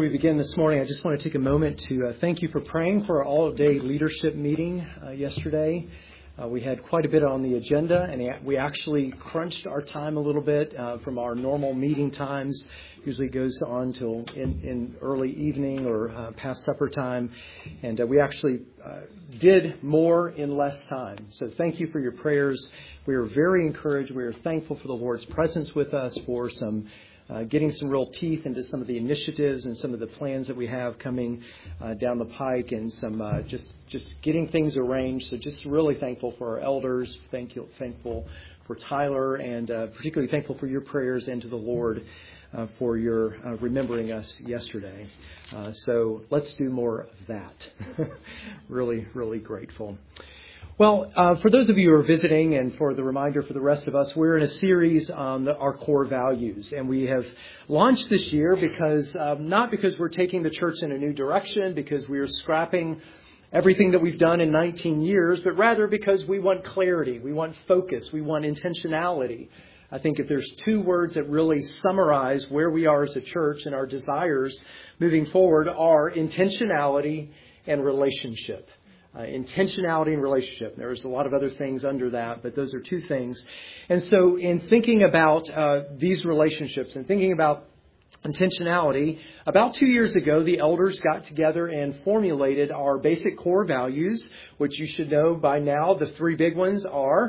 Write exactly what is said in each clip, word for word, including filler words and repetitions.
we begin this morning, I just want to take a moment to uh, thank you for praying for our all-day leadership meeting uh, yesterday. Uh, we had quite a bit on the agenda, and we actually crunched our time a little bit uh, from our normal meeting times. Usually goes on till in, in early evening or uh, past supper time, and uh, we actually uh, did more in less time. So thank you for your prayers. We are very encouraged. We are thankful for the Lord's presence with us, for some Uh, getting some real teeth into some of the initiatives and some of the plans that we have coming uh, down the pike, and some uh, just just getting things arranged. So just really thankful for our elders. Thank you, thankful for Tyler, and uh, particularly thankful for your prayers and to the Lord uh, for your uh, remembering us yesterday. Uh, so let's do more of that. really, really grateful. Well, uh, for those of you who are visiting, and for the reminder for the rest of us, we're in a series on the, our core values. And we have launched this year because, um, not because we're taking the church in a new direction, because we are scrapping everything that we've done in nineteen years, but rather because we want clarity, we want focus, we want intentionality. I think if there's two words that really summarize where we are as a church and our desires moving forward, are intentionality and relationship. Uh, intentionality and relationship. There's a lot of other things under that, but those are two things. And so in thinking about uh, these relationships and thinking about intentionality, about two years ago, the elders got together and formulated our basic core values, which you should know by now. The three big ones are...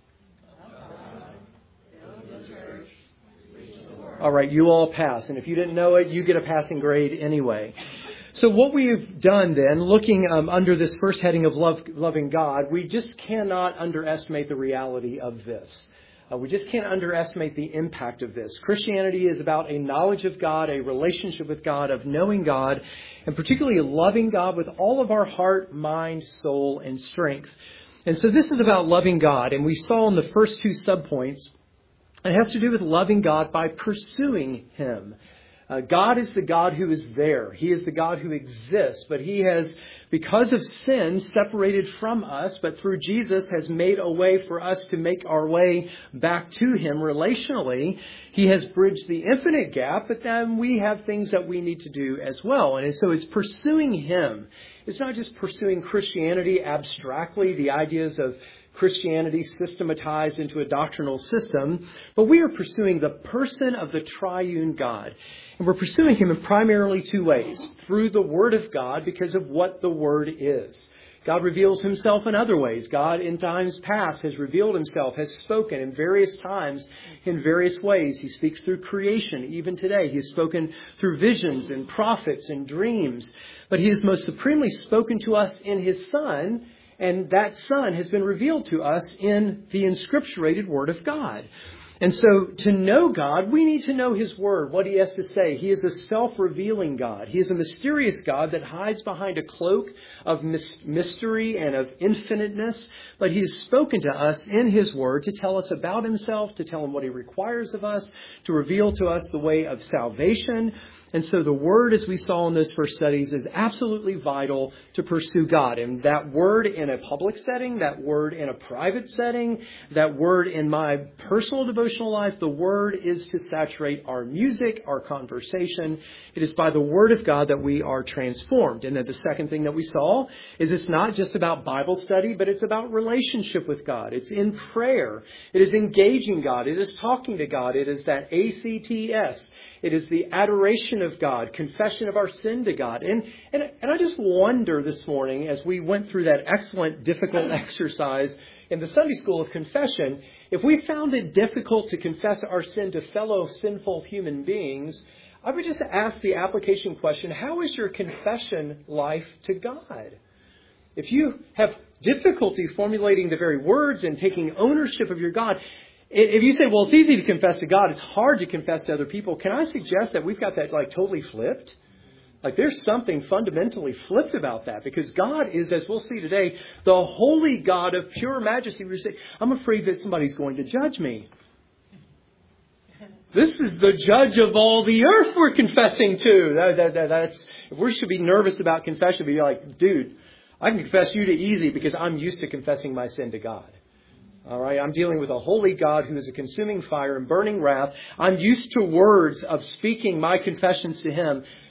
All right, you all pass. And if you didn't know it, you get a passing grade anyway. So what we've done then, looking um, under this first heading of love, loving God, we just cannot underestimate the reality of this. Uh, we just can't underestimate the impact of this. Christianity is about a knowledge of God, a relationship with God, of knowing God, and particularly loving God with all of our heart, mind, soul, and strength. And so this is about loving God. And we saw in the first two subpoints, it has to do with loving God by pursuing Him. Uh, God is the God who is there. He is the God who exists, but He has, because of sin, separated from us, but through Jesus has made a way for us to make our way back to Him relationally. He has bridged the infinite gap, but then we have things that we need to do as well. And so it's pursuing Him. It's not just pursuing Christianity abstractly, the ideas of Christianity systematized into a doctrinal system, but we are pursuing the person of the triune God. And we're pursuing Him in primarily two ways. Through the Word of God, because of what the Word is. God reveals Himself in other ways. God in times past has revealed Himself, has spoken in various times in various ways. He speaks through creation. Even today, He has spoken through visions and prophets and dreams. But He has most supremely spoken to us in His Son, and that Son has been revealed to us in the inscripturated Word of God. And so to know God, we need to know His Word, what He has to say. He is a self-revealing God. He is a mysterious God that hides behind a cloak of mystery and of infiniteness. But He has spoken to us in His Word to tell us about Himself, to tell Him what He requires of us, to reveal to us the way of salvation. And so the Word, as we saw in those first studies, is absolutely vital to pursue God. And that Word in a public setting, that Word in a private setting, that Word in my personal devotional life, the Word is to saturate our music, our conversation. It is by the Word of God that we are transformed. And then the second thing that we saw is it's not just about Bible study, but it's about relationship with God. It's in prayer. It is engaging God. It is talking to God. It is that A C T S. It is the adoration of God, confession of our sin to God. And, and, and I just wonder this morning, as we went through that excellent, difficult exercise in the Sunday school of confession, if we found it difficult to confess our sin to fellow sinful human beings, I would just ask the application question, how is your confession life to God? If you have difficulty formulating the very words and taking ownership of your God, if you say, well, it's easy to confess to God, it's hard to confess to other people, can I suggest that we've got that like totally flipped? Like there's something fundamentally flipped about that, because God is, as we'll see today, the holy God of pure majesty. We say, I'm afraid that somebody's going to judge me. This is the judge of all the earth we're confessing to. That, that, that, that's, if we should be nervous about confession, be like, dude, I can confess you to easy because I'm used to confessing my sin to God. All right, I'm dealing with a holy God who is a consuming fire and burning wrath. I'm used to words of speaking my confessions to Him.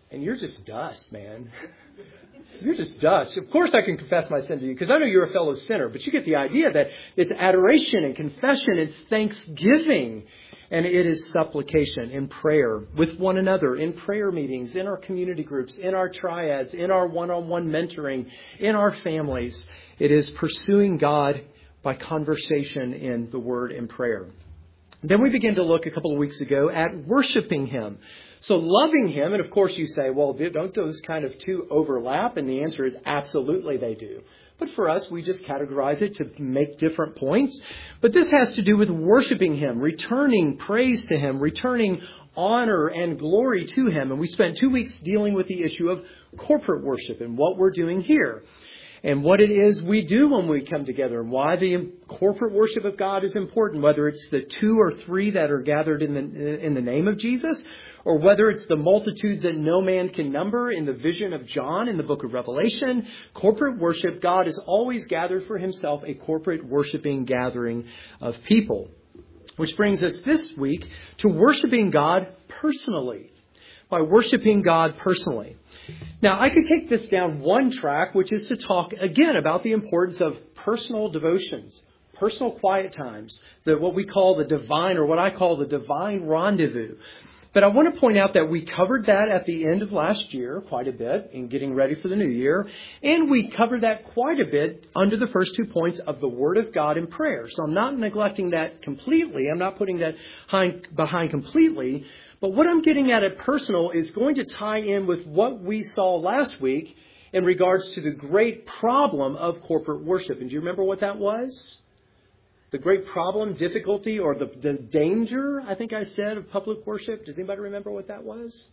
and you're just dust, man. You're just dust. Of course I can confess my sin to you because I know you're a fellow sinner, but you get the idea that it's adoration and confession, it's thanksgiving, and it is supplication in prayer with one another, in prayer meetings, in our community groups, in our triads, in our one-on-one mentoring, in our families. It is pursuing God by conversation in the Word and prayer. Then we began to look a couple of weeks ago at worshiping Him. So loving Him, and of course you say, well, don't those kind of two overlap? And the answer is absolutely they do. But for us, we just categorize it to make different points. But this has to do with worshiping Him, returning praise to Him, returning honor and glory to Him. And we spent two weeks dealing with the issue of corporate worship and what we're doing here. And what it is we do when we come together and why the corporate worship of God is important, whether it's the two or three that are gathered in the in the name of Jesus, or whether it's the multitudes that no man can number in the vision of John in the book of Revelation. Corporate worship, God has always gathered for Himself a corporate worshiping gathering of people. Which brings us this week to worshiping God personally. By worshiping God personally. Now, I could take this down one track, which is to talk again about the importance of personal devotions, personal quiet times, the, what we call the divine, or what I call the divine rendezvous. But I want to point out that we covered that at the end of last year quite a bit in getting ready for the new year. And we covered that quite a bit under the first two points of the Word of God and prayer. So I'm not neglecting that completely. I'm not putting that behind completely. But what I'm getting at at personal is going to tie in with what we saw last week in regards to the great problem of corporate worship. And do you remember what that was? The great problem, difficulty, or the, the danger, I think I said, of public worship. Does anybody remember what that was?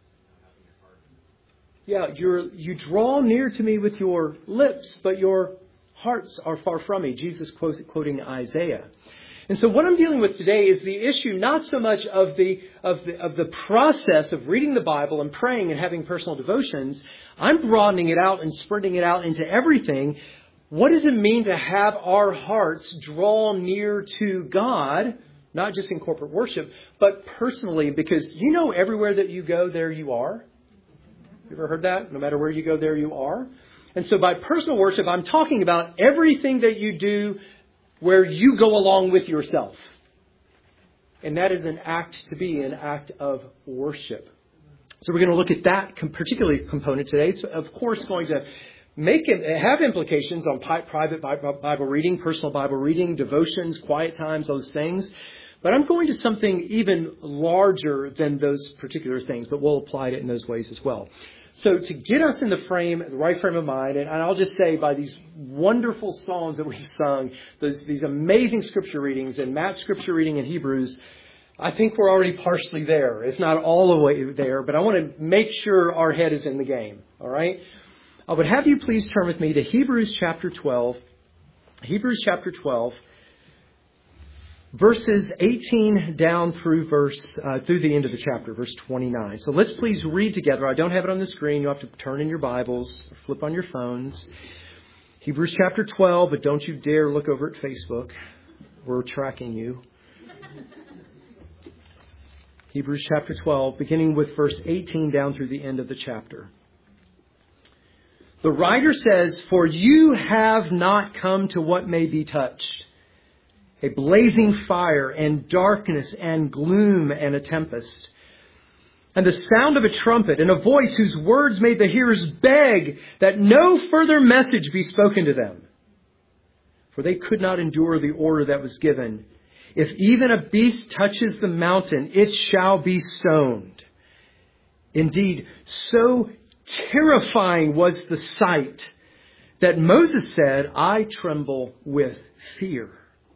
Yeah, you're, you draw near to me with your lips, but your hearts are far from me. Jesus quotes, quoting Isaiah. And so what I'm dealing with today is the issue not so much of the, of the of the process of reading the Bible and praying and having personal devotions. I'm broadening it out and spreading it out into everything. What does it mean to have our hearts draw near to God, not just in corporate worship, but personally? Because you know everywhere that you go, there you are. You ever heard that? No matter where you go, there you are. And so by personal worship, I'm talking about everything that you do where you go along with yourself. And that is an act to be, an act of worship. So we're going to look at that particular component today. It's, of course, going to make it, have implications on private Bible reading, personal Bible reading, devotions, quiet times, those things. But I'm going to something even larger than those particular things, but we'll apply it in those ways as well. So to get us in the frame, the right frame of mind, and I'll just say by these wonderful songs that we've sung, those, these amazing scripture readings, and Matt's scripture reading in Hebrews, I think we're already partially there, if not all the way there. But I want to make sure our head is in the game, all right? I would have you please turn with me to Hebrews chapter twelve. Hebrews chapter twelve. Verses eighteen down through verse uh, through the end of the chapter, verse twenty-nine. So let's please read together. I don't have it on the screen. You'll have to turn in your Bibles, or flip on your phones. Hebrews chapter twelve, but don't you dare look over at Facebook. We're tracking you. Hebrews chapter twelve, beginning with verse eighteen down through the end of the chapter. The writer says, "For you have not come to what may be touched, a blazing fire and darkness and gloom and a tempest, and the sound of a trumpet and a voice whose words made the hearers beg that no further message be spoken to them. For they could not endure the order that was given. If even a beast touches the mountain, it shall be stoned. Indeed, so terrifying was the sight that Moses said, I tremble with fear.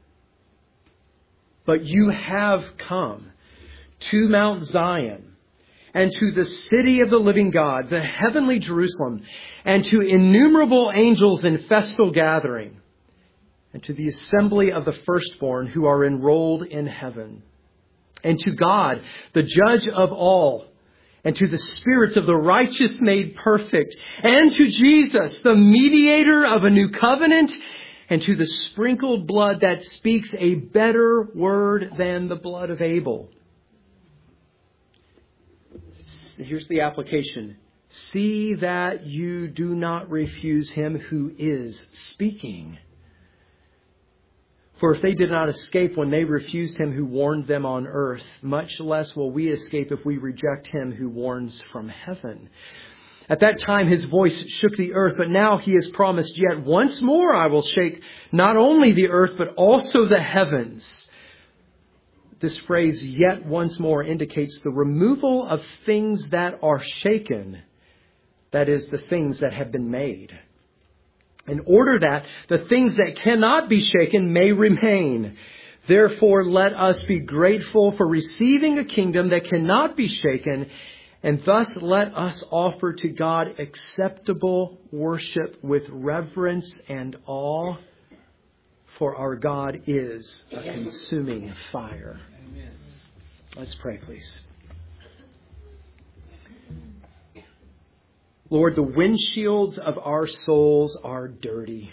But you have come to Mount Zion and to the city of the living God, the heavenly Jerusalem, and to innumerable angels in festal gathering, and to the assembly of the firstborn who are enrolled in heaven, and to God, the judge of all, and to the spirits of the righteous made perfect, and to Jesus, the mediator of a new covenant, and to the sprinkled blood that speaks a better word than the blood of Abel. here's the application. See that you do not refuse him who is speaking. For if they did not escape when they refused him who warned them on earth, much less will we escape if we reject him who warns from heaven. At that time his voice shook the earth, but now he has promised, yet once more I will shake not only the earth, but also the heavens. This phrase, yet once more, indicates the removal of things that are shaken. That is, the things that have been made. In order that the things that cannot be shaken may remain. Therefore, let us be grateful for receiving a kingdom that cannot be shaken. And thus let us offer to God acceptable worship with reverence and awe. For our God is a consuming fire. Amen. Let's pray, please. Lord, the windshields of our souls are dirty.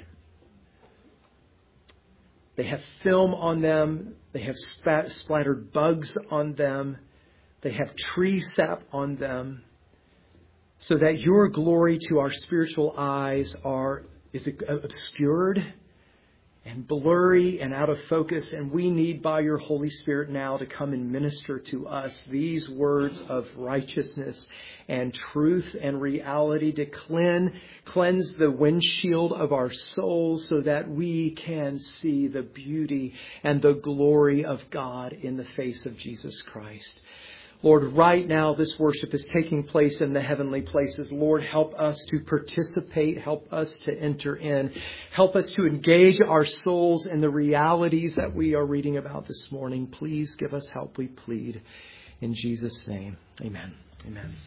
They have film on them. They have spat, splattered bugs on them. They have tree sap on them. So that your glory to our spiritual eyes are is obscured and blurry and out of focus. And we need by your Holy Spirit now to come and minister to us these words of righteousness and truth and reality, to cleanse, cleanse the windshield of our souls so that we can see the beauty and the glory of God in the face of Jesus Christ. Lord, right now this worship is taking place in the heavenly places. Lord, help us to participate. Help us to enter in. Help us to engage our souls in the realities that we are reading about this morning. Please give us help, we plead. In Jesus' name, amen. Amen.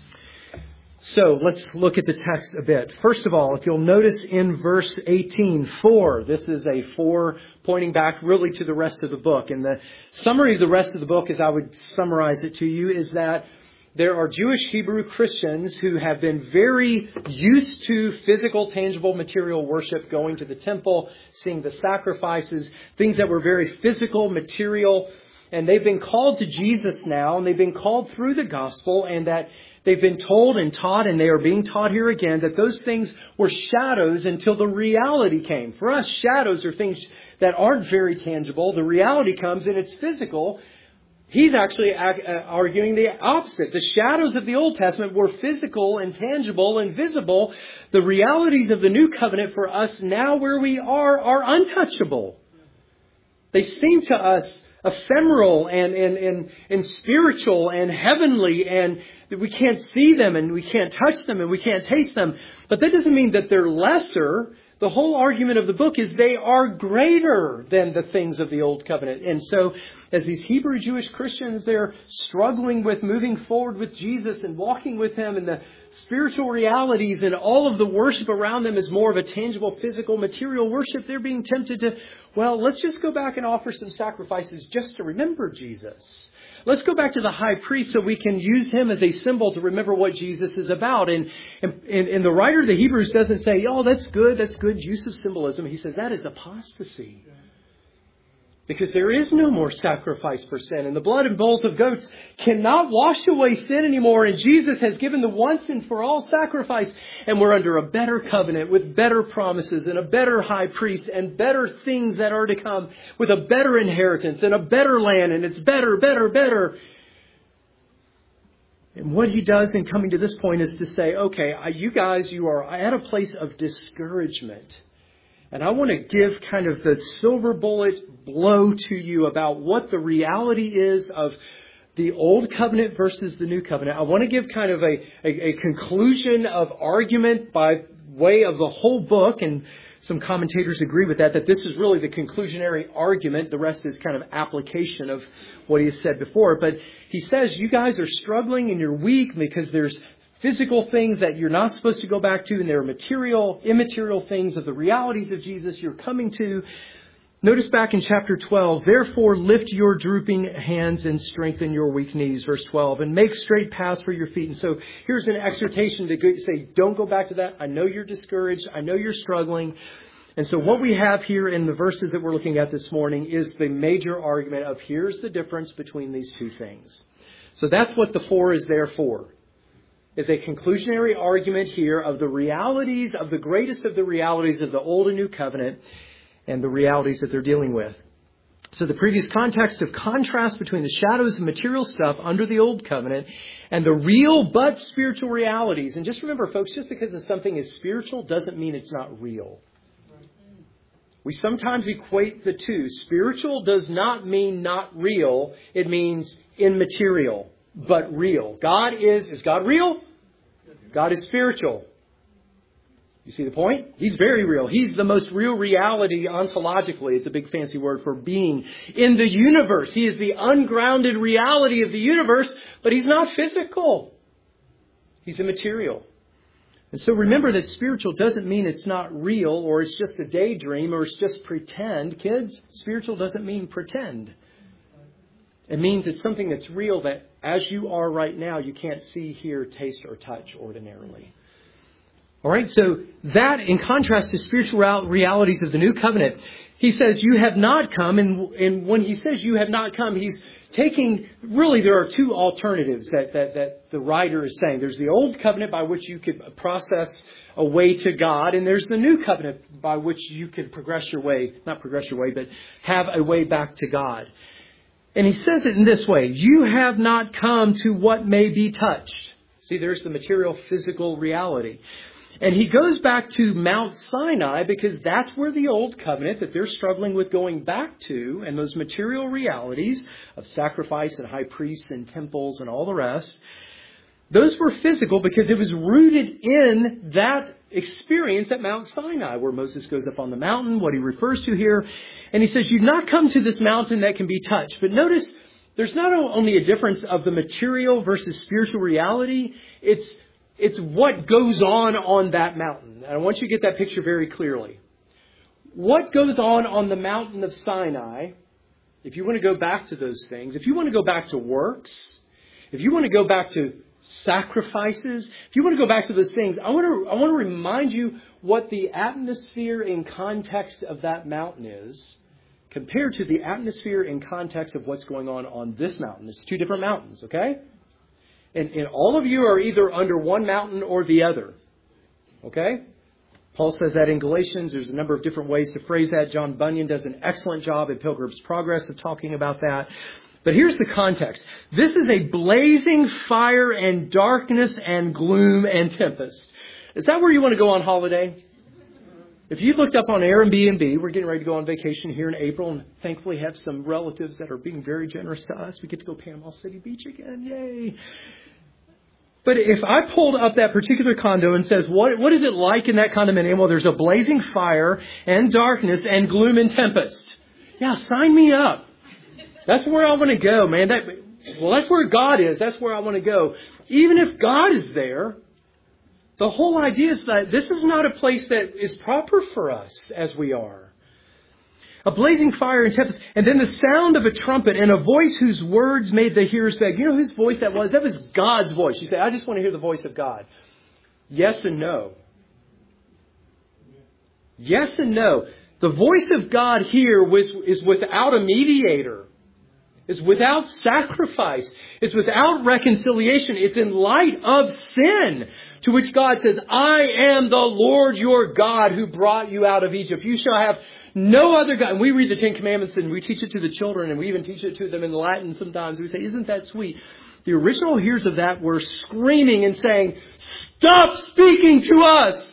So let's look at the text a bit. First of all, if you'll notice in verse eighteen, for, this is a for pointing back really to the rest of the book. And the summary of the rest of the book, as I would summarize it to you, is that there are Jewish Hebrew Christians who have been very used to physical, tangible, material worship, going to the temple, seeing the sacrifices, things that were very physical, material. And they've been called to Jesus now, and they've been called through the gospel, and that they've been told and taught, and they are being taught here again, that those things were shadows until the reality came. For us, shadows are things that aren't very tangible. The reality comes and it's physical. He's actually arguing the opposite. The shadows of the Old Testament were physical and tangible and visible. The realities of the New Covenant for us now where we are are untouchable. They seem to us ephemeral and, and, and, and spiritual and heavenly, and that we can't see them and we can't touch them and we can't taste them. But that doesn't mean that they're lesser. The whole argument of the book is they are greater than the things of the Old Covenant. And so as these Hebrew Jewish Christians, they're struggling with moving forward with Jesus and walking with Him, and the spiritual realities and all of the worship around them is more of a tangible, physical, material worship. They're being tempted to, well, let's just go back and offer some sacrifices just to remember Jesus. Let's go back to the high priest so we can use him as a symbol to remember what Jesus is about. And, and, and the writer of the Hebrews doesn't say, oh, that's good, that's good use of symbolism. He says that is apostasy. Because there is no more sacrifice for sin. And the blood and bulls of goats cannot wash away sin anymore. And Jesus has given the once and for all sacrifice. And we're under a better covenant with better promises and a better high priest and better things that are to come, with a better inheritance and a better land. And it's better, better, better. And what he does in coming to this point is to say, okay, you guys, you are at a place of discouragement. And I want to give kind of the silver bullet blow to you about what the reality is of the Old Covenant versus the New Covenant. I want to give kind of a, a, a conclusion of argument by way of the whole book. And some commentators agree with that, that this is really the conclusionary argument. The rest is kind of application of what he has said before. But he says, you guys are struggling and you're weak because there's physical things that you're not supposed to go back to, and there are material, immaterial things of the realities of Jesus you're coming to. Notice back in chapter twelve, therefore lift your drooping hands and strengthen your weak knees, verse twelve, and make straight paths for your feet. And so here's an exhortation to go, say, don't go back to that. I know you're discouraged. I know you're struggling. And so what we have here in the verses that we're looking at this morning is the major argument of here's the difference between these two things. So that's what the for is there for. is a conclusionary argument here of the realities, of the greatest of the realities of the Old and New Covenant and the realities that they're dealing with. So the previous context of contrast between the shadows of material stuff under the Old Covenant and the real but spiritual realities. And just remember, folks, just because something is spiritual doesn't mean it's not real. We sometimes equate the two. Spiritual does not mean not real. It means immaterial, but real. God is, is God real? God is spiritual. You see the point? He's very real. He's the most real reality ontologically. It's a big fancy word for being in the universe. He is the ungrounded reality of the universe, but He's not physical. He's immaterial. And so remember that spiritual doesn't mean it's not real or it's just a daydream or it's just pretend. Kids, spiritual doesn't mean pretend. It means it's something that's real that as you are right now, you can't see, hear, taste, or touch ordinarily. All right, so that in contrast to spiritual realities of the New Covenant, he says, you have not come. And, and when he says you have not come, he's taking, really there are two alternatives that, that, that the writer is saying. There's the Old Covenant by which you could process a way to God. And there's the New Covenant by which you could progress your way, not progress your way, but have a way back to God. And he says it in this way, you have not come to what may be touched. See, there's the material physical reality. And he goes back to Mount Sinai because that's where the Old Covenant that they're struggling with going back to, and those material realities of sacrifice and high priests and temples and all the rest, those were physical because it was rooted in that experience at Mount Sinai where Moses goes up on the mountain, what he refers to here. And he says, you've not come to this mountain that can be touched. But notice there's not only a difference of the material versus spiritual reality. It's It's what goes on on that mountain. And I want you to get that picture very clearly. What goes on on the mountain of Sinai, if you want to go back to those things, if you want to go back to works, if you want to go back to sacrifices, if you want to go back to those things, I want to, I want to remind you what the atmosphere in context of that mountain is compared to the atmosphere in context of what's going on on this mountain. It's two different mountains, okay? And, and all of you are either under one mountain or the other. Okay? Paul says that in Galatians. There's a number of different ways to phrase that. John Bunyan does an excellent job at Pilgrim's Progress of talking about that. But here's the context. This is a blazing fire and darkness and gloom and tempest. Is that where you want to go on holiday? If you looked up on Airbnb, we're getting ready to go on vacation here in April and thankfully have some relatives that are being very generous to us. We get to go Panama City Beach again. Yay. But if I pulled up that particular condo and says, what, what is it like in that condominium? Well, there's a blazing fire and darkness and gloom and tempest. Yeah, sign me up. That's where I want to go, man. That, well, that's where God is. That's where I want to go. Even if God is there, the whole idea is that this is not a place that is proper for us as we are. A blazing fire and tempest, and then the sound of a trumpet and a voice whose words made the hearers beg. You know whose voice that was? That was God's voice. You say, I just want to hear the voice of God. Yes and no. Yes and no. The voice of God here was, is without a mediator. Is without sacrifice. It's without reconciliation. It's in light of sin. To which God says, I am the Lord your God who brought you out of Egypt. You shall have no other God. And we read the Ten Commandments and we teach it to the children and we even teach it to them in Latin sometimes. We say, isn't that sweet? The original hearers of that were screaming and saying, stop speaking to us.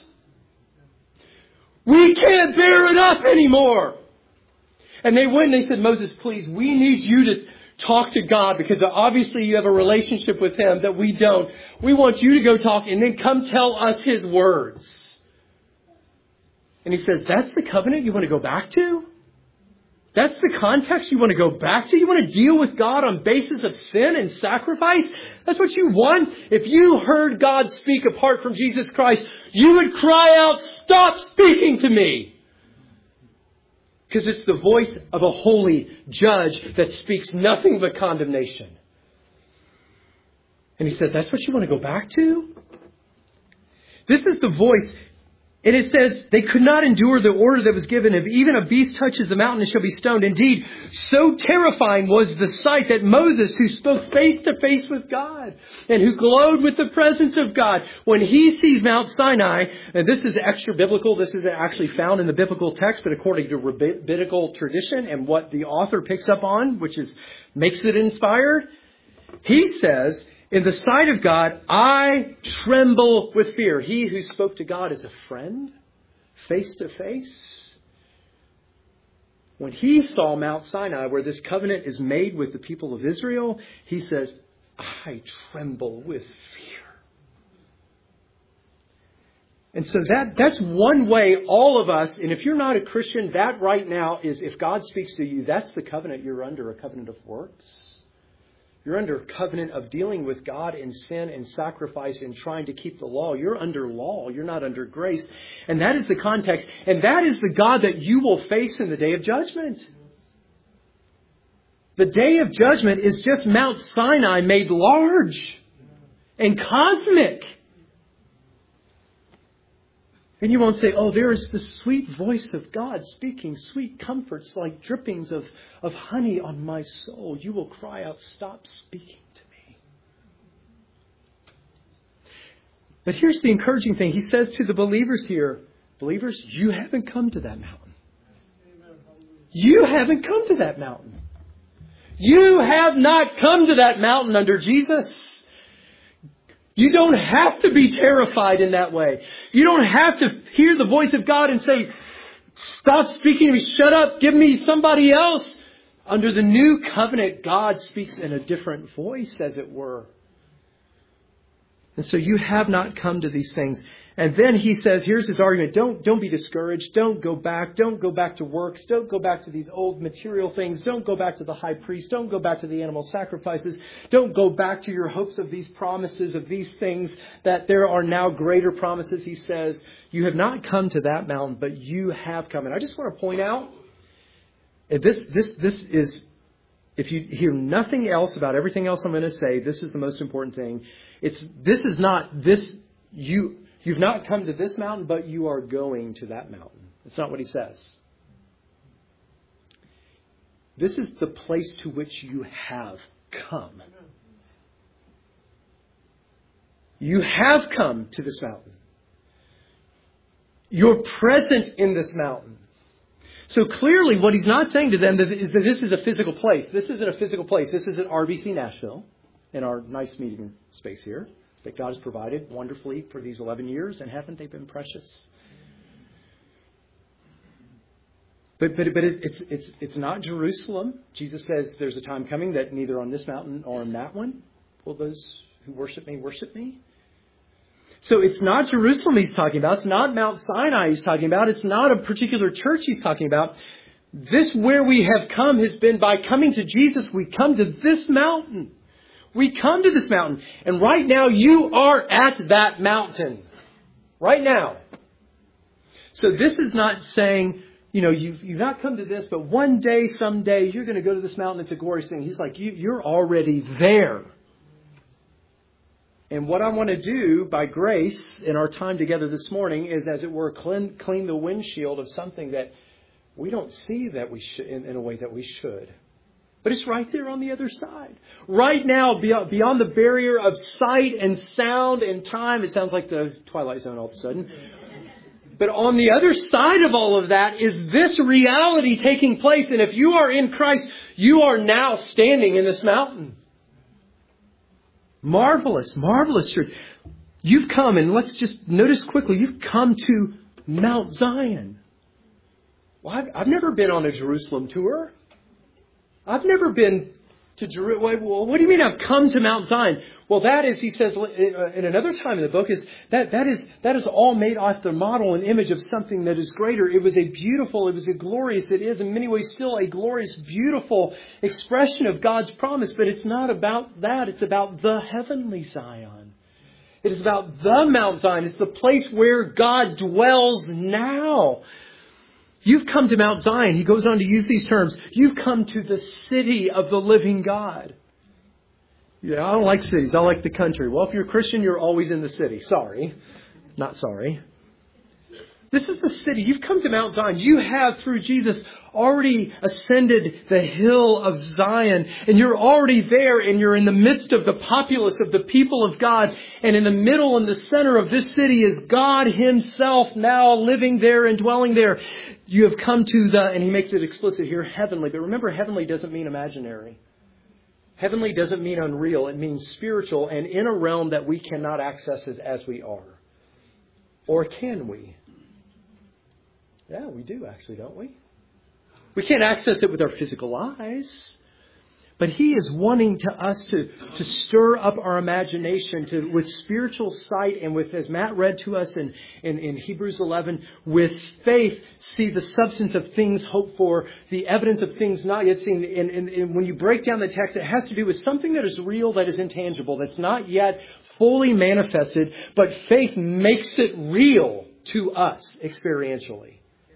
We can't bear it up anymore. And they went and they said, Moses, please, we need you to talk to God because obviously you have a relationship with Him that we don't. We want you to go talk and then come tell us His words. And He says, that's the covenant you want to go back to? That's the context you want to go back to? You want to deal with God on basis of sin and sacrifice? That's what you want? If you heard God speak apart from Jesus Christ, you would cry out, stop speaking to me. Because it's the voice of a holy judge that speaks nothing but condemnation. And He says, that's what you want to go back to? This is the voice. And it says they could not endure the order that was given. If even a beast touches the mountain, it shall be stoned. Indeed, so terrifying was the sight that Moses, who spoke face to face with God and who glowed with the presence of God, when he sees Mount Sinai, and this is extra biblical, this is actually found in the biblical text, but according to rabbinical tradition and what the author picks up on, which is makes it inspired, he says, in the sight of God, I tremble with fear. He who spoke to God as a friend, face to face. When he saw Mount Sinai, where this covenant is made with the people of Israel, he says, I tremble with fear. And so that, that's one way all of us, and if you're not a Christian, that right now is, if God speaks to you, that's the covenant you're under, a covenant of works. You're under a covenant of dealing with God in sin and sacrifice and trying to keep the law. You're under law. You're not under grace. And that is the context. And that is the God that you will face in the day of judgment. The day of judgment is just Mount Sinai made large and cosmic. And you won't say, oh, there is the sweet voice of God speaking sweet comforts like drippings of, of honey on my soul. You will cry out, stop speaking to me. But here's the encouraging thing. He says to the believers here, believers, you haven't come to that mountain. You haven't come to that mountain. You have not come to that mountain under Jesus. You don't have to be terrified in that way. You don't have to hear the voice of God and say, stop speaking to me, shut up, give me somebody else. Under the new covenant, God speaks in a different voice, as it were. And so you have not come to these things. And then he says, here's his argument. Don't, don't be discouraged. Don't go back. Don't go back to works. Don't go back to these old material things. Don't go back to the high priest. Don't go back to the animal sacrifices. Don't go back to your hopes of these promises, of these things, that there are now greater promises. He says, you have not come to that mountain, but you have come. And I just want to point out, this, this, this is, if you hear nothing else about everything else I'm going to say, this is the most important thing. It's, this is not this, you, You've not come to this mountain, but you are going to that mountain. That's not what he says. This is the place to which you have come. You have come to this mountain. You're present in this mountain. So clearly what he's not saying to them is that this is a physical place. This isn't a physical place. This is at R B C Nashville, in our nice meeting space here, that God has provided wonderfully for these eleven years, and haven't they been precious? But but but it, it's it's it's not Jerusalem. Jesus says there's a time coming that neither on this mountain or on that one will those who worship me worship me. So it's not Jerusalem he's talking about. It's not Mount Sinai he's talking about. It's not a particular church he's talking about. This where we have come has been by coming to Jesus. We come to this mountain. We come to this mountain, and right now you are at that mountain. Right now. So this is not saying, you know, you've, you've not come to this, but one day, someday, you're going to go to this mountain. It's a glorious thing. He's like, you, you're already there. And what I want to do by grace in our time together this morning is, as it were, clean, clean the windshield of something that we don't see that we should, in, in a way that we should. But it's right there on the other side. Right now, beyond the barrier of sight and sound and time, it sounds like the Twilight Zone all of a sudden. But on the other side of all of that is this reality taking place. And if you are in Christ, you are now standing in this mountain. Marvelous, marvelous truth. You've come, and let's just notice quickly, you've come to Mount Zion. Well, I've, I've never been on a Jerusalem tour. I've never been to Jerusalem. Well, what do you mean I've come to Mount Zion? Well, that is, he says in another time in the book, is that that is that is all made off the model and image of something that is greater. It was a beautiful, it was a glorious, it is in many ways still a glorious, beautiful expression of God's promise. But it's not about that. It's about the heavenly Zion. It is about the Mount Zion. It's the place where God dwells now. You've come to Mount Zion. He goes on to use these terms. You've come to the city of the living God. Yeah, I don't like cities. I like the country. Well, if you're a Christian, you're always in the city. Sorry. Not sorry. This is the city. You've come to Mount Zion. You have, through Jesus, already ascended the hill of Zion. And you're already there, and you're in the midst of the populace of the people of God. And in the middle and the center of this city is God Himself now living there and dwelling there. You have come to the, and He makes it explicit here, heavenly. But remember, heavenly doesn't mean imaginary. Heavenly doesn't mean unreal. It means spiritual and in a realm that we cannot access it as we are. Or can we? Yeah, we do actually, don't we? We can't access it with our physical eyes. But He is wanting to us to, to stir up our imagination to with spiritual sight and with, as Matt read to us in, in, in Hebrews eleven, with faith, see the substance of things hoped for, the evidence of things not yet seen. And, and, and when you break down the text, it has to do with something that is real, that is intangible, that's not yet fully manifested, but faith makes it real to us experientially.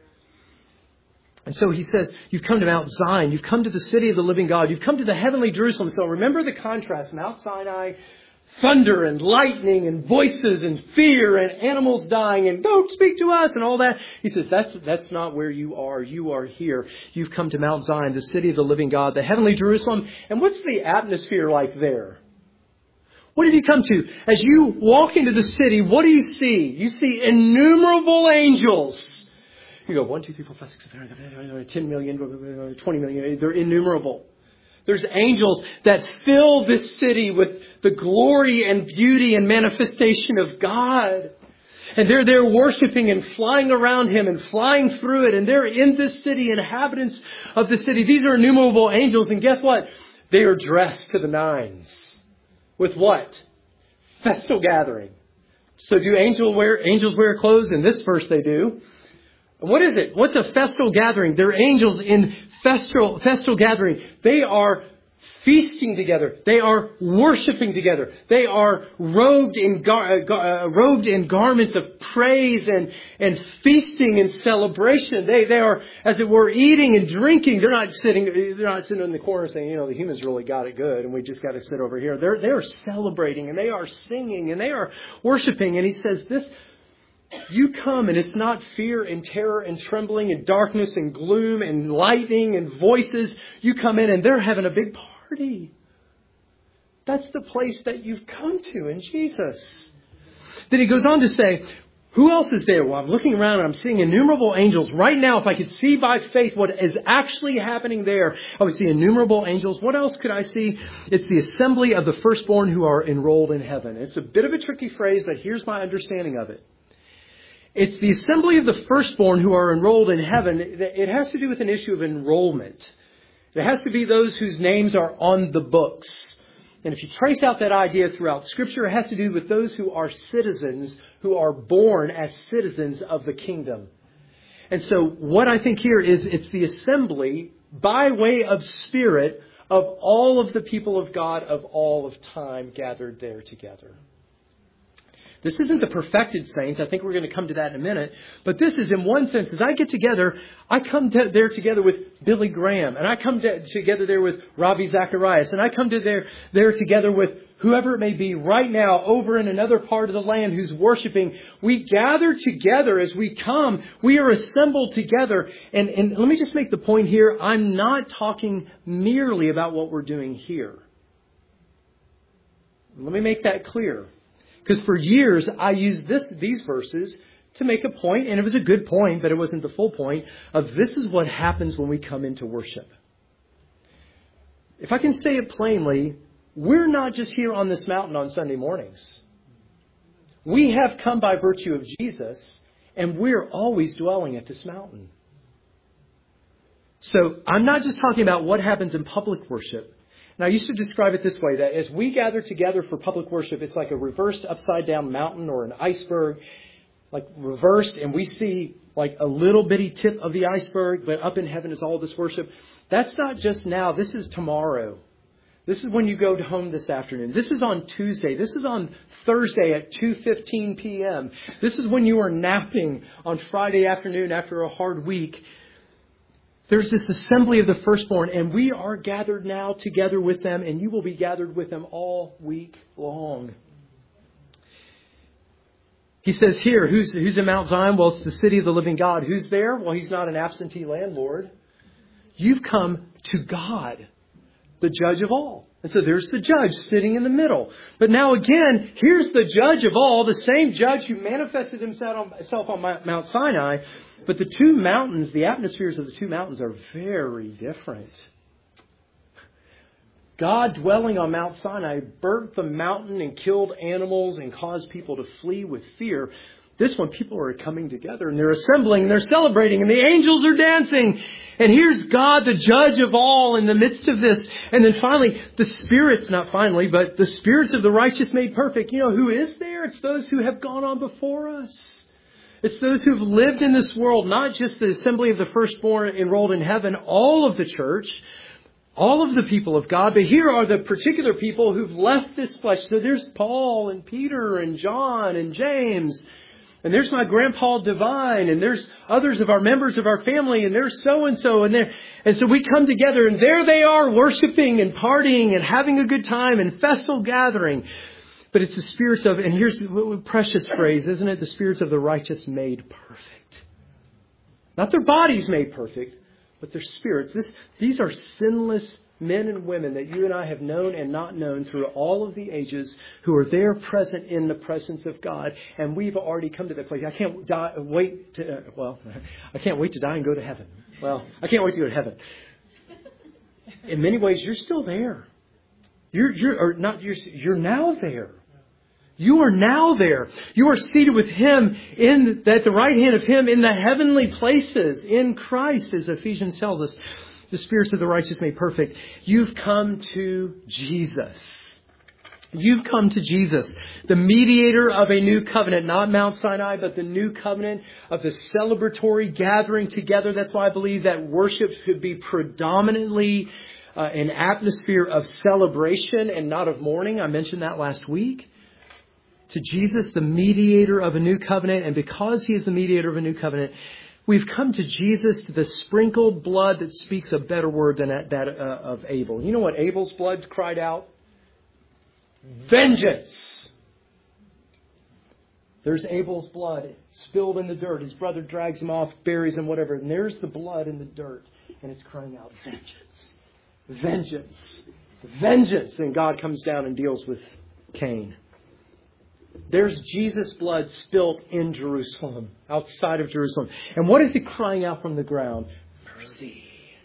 And so he says, you've come to Mount Zion, you've come to the city of the living God, you've come to the heavenly Jerusalem. So remember the contrast, Mount Sinai, thunder and lightning and voices and fear and animals dying and don't speak to us and all that. He says, that's, that's not where you are. You are here. You've come to Mount Zion, the city of the living God, the heavenly Jerusalem. And what's the atmosphere like there? What have you come to? As you walk into the city, what do you see? You see innumerable angels. You go, one, two, three, four, five, six, seven, ten million, twenty million. They're innumerable. There's angels that fill this city with the glory and beauty and manifestation of God. And they're there worshiping and flying around Him and flying through it. And they're in this city, inhabitants of the city. These are innumerable angels. And guess what? They are dressed to the nines. With what? Festal gathering. So do angel wear, angels wear clothes? In this verse they do. What is it? What's a festal gathering? They're angels in festal, festal gathering. They are feasting together. They are worshiping together. They are robed in gar, uh, robed in garments of praise and, and feasting and celebration. They they are, as it were, eating and drinking. They're not sitting. They're not sitting in the corner saying, you know, the humans really got it good, and we just got to sit over here. They're they are celebrating and they are singing and they are worshiping. And he says this. You come and it's not fear and terror and trembling and darkness and gloom and lightning and voices. You come in and they're having a big party. That's the place that you've come to in Jesus. Then he goes on to say, who else is there? Well, I'm looking around and I'm seeing innumerable angels. Right now, if I could see by faith what is actually happening there, I would see innumerable angels. What else could I see? It's the assembly of the firstborn who are enrolled in heaven. It's a bit of a tricky phrase, but here's my understanding of it. It's the assembly of the firstborn who are enrolled in heaven. It has to do with an issue of enrollment. It has to be those whose names are on the books. And if you trace out that idea throughout Scripture, it has to do with those who are citizens, who are born as citizens of the kingdom. And so what I think here is it's the assembly by way of Spirit of all of the people of God of all of time gathered there together. This isn't the perfected saints. I think we're going to come to that in a minute. But this is, in one sense, as I get together, I come to there together with Billy Graham. And I come to, together there with Ravi Zacharias. And I come to there, there together with whoever it may be right now over in another part of the land who's worshiping. We gather together as we come. We are assembled together. And, and let me just make the point here. I'm not talking merely about what we're doing here. Let me make that clear. Because for years, I used this, these verses to make a point, and it was a good point, but it wasn't the full point, of this is what happens when we come into worship. If I can say it plainly, we're not just here on this mountain on Sunday mornings. We have come by virtue of Jesus, and we're always dwelling at this mountain. So I'm not just talking about what happens in public worship. And I used to describe it this way, that as we gather together for public worship, it's like a reversed upside down mountain or an iceberg, like reversed, and we see like a little bitty tip of the iceberg, but up in heaven is all this worship. That's not just now. This is tomorrow. This is when you go home this afternoon. This is on Tuesday. This is on Thursday at two fifteen p.m. This is when you are napping on Friday afternoon after a hard week. There's this assembly of the firstborn, and we are gathered now together with them, and you will be gathered with them all week long. He says here, who's, who's in Mount Zion? Well, it's the city of the living God. Who's there? Well, he's not an absentee landlord. You've come to God, the judge of all. And so there's the judge sitting in the middle. But now again, here's the judge of all, the same judge who manifested himself on Mount Sinai. But the two mountains, the atmospheres of the two mountains are very different. God dwelling on Mount Sinai burnt the mountain and killed animals and caused people to flee with fear. This one, people are coming together and they're assembling and they're celebrating and the angels are dancing. And here's God, the judge of all, in the midst of this. And then finally, the spirits, not finally, but the spirits of the righteous made perfect. You know who is there? It's those who have gone on before us. It's those who've lived in this world, not just the assembly of the firstborn enrolled in heaven, all of the church, all of the people of God. But here are the particular people who've left this flesh. So there's Paul and Peter and John and James. And there's my grandpa Divine, and there's others of our members of our family, and there's so-and-so, and there, and so we come together, and there they are worshiping and partying and having a good time and festal gathering. But it's the spirits of, and here's a precious phrase, isn't it? The spirits of the righteous made perfect. Not their bodies made perfect, but their spirits. This, these are sinless men and women that you and I have known and not known through all of the ages, who are there present in the presence of God. And we've already come to that place. I can't die, wait to, uh, well, I can't wait to die and go to heaven. Well, I can't wait to go to heaven. In many ways, you're still there. You're, you're, or not, you're, you're now there. You are now there. You are seated with Him in, at the right hand of Him in the heavenly places in Christ, as Ephesians tells us. The spirits of the righteous made perfect. You've come to Jesus. You've come to Jesus, the mediator of a new covenant, not Mount Sinai, but the new covenant of the celebratory gathering together. That's why I believe that worship should be predominantly uh, an atmosphere of celebration and not of mourning. I mentioned that last week. To Jesus, the mediator of a new covenant. And because He is the mediator of a new covenant, we've come to Jesus, to the sprinkled blood that speaks a better word than that, that uh, of Abel. You know what Abel's blood cried out? Vengeance! There's Abel's blood spilled in the dirt. His brother drags him off, buries him, whatever. And there's the blood in the dirt. And it's crying out, vengeance! Vengeance! Vengeance! And God comes down and deals with Cain. There's Jesus' blood spilt in Jerusalem, outside of Jerusalem. And what is He crying out from the ground? Mercy.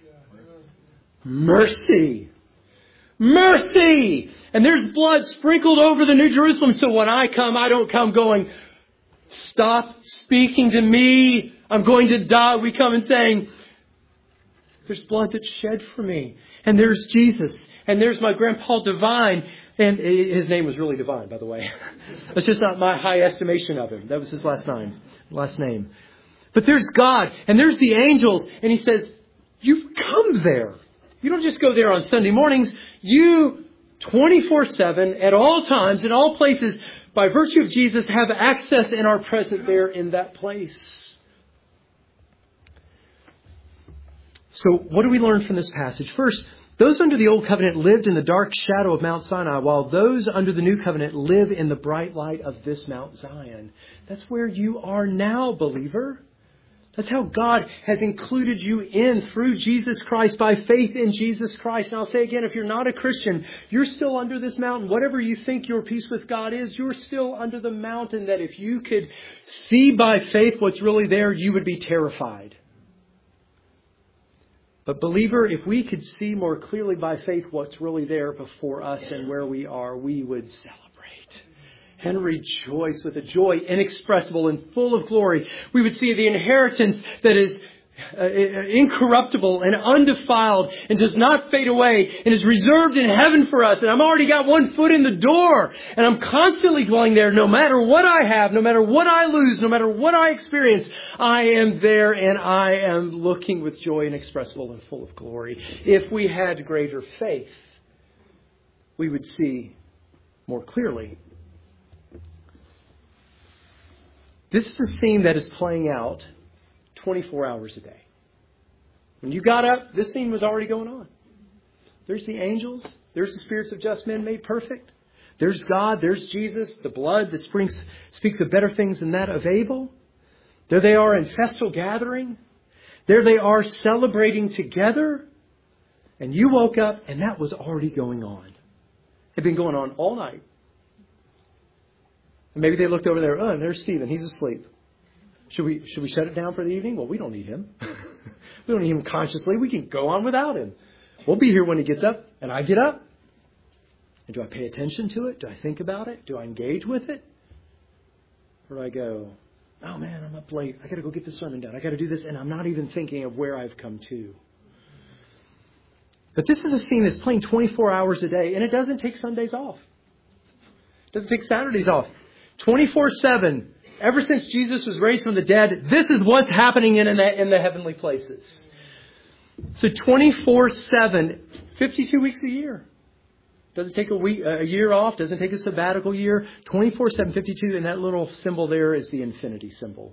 Mercy. Mercy. And there's blood sprinkled over the New Jerusalem. So when I come, I don't come going, stop speaking to me. I'm going to die. We come and saying, there's blood that's shed for me. And there's Jesus. And there's my grandpa Divine. And his name was really Divine, by the way. That's just not my high estimation of him. That was his last name. Last name. But there's God, and there's the angels, and He says, you've come there. You don't just go there on Sunday mornings. You, twenty-four seven, at all times, in all places, by virtue of Jesus, have access and are present there in that place. So what do we learn from this passage? First, those under the Old Covenant lived in the dark shadow of Mount Sinai, while those under the New Covenant live in the bright light of this Mount Zion. That's where you are now, believer. That's how God has included you in through Jesus Christ, by faith in Jesus Christ. And I'll say again, if you're not a Christian, you're still under this mountain. Whatever you think your peace with God is, you're still under the mountain that if you could see by faith what's really there, you would be terrified. But believer, if we could see more clearly by faith what's really there before us and where we are, we would celebrate and rejoice with a joy inexpressible and full of glory. We would see the inheritance that is uh, incorruptible and undefiled and does not fade away and is reserved in heaven for us. And I've already got one foot in the door, and I'm constantly dwelling there. No matter what I have, no matter what I lose, no matter what I experience, I am there, and I am looking with joy inexpressible and full of glory. If we had greater faith, we would see more clearly. This is a scene that is playing out twenty-four hours a day. When you got up, this scene was already going on. There's the angels. There's the spirits of just men made perfect. There's God, there's Jesus, the blood that springs, speaks of better things than that of Abel. There they are in festal gathering. There they are celebrating together. And you woke up and that was already going on. It had been going on all night. And maybe they looked over there, oh, and there's Stephen, he's asleep. Should we should we shut it down for the evening? Well, we don't need him. We don't need him consciously. We can go on without him. We'll be here when he gets up, and I get up. And do I pay attention to it? Do I think about it? Do I engage with it? Or do I go, oh man, I'm up late. I got to go get the sermon done. I got to do this, and I'm not even thinking of where I've come to. But this is a scene that's playing twenty-four hours a day, and it doesn't take Sundays off. It doesn't take Saturdays off. twenty-four seven. Ever since Jesus was raised from the dead, this is what's happening in, in the heavenly places. So twenty-four seven, fifty-two weeks a year. Doesn't take a week, a year off. Doesn't take a sabbatical year. twenty-four seven, fifty-two. And that little symbol there is the infinity symbol.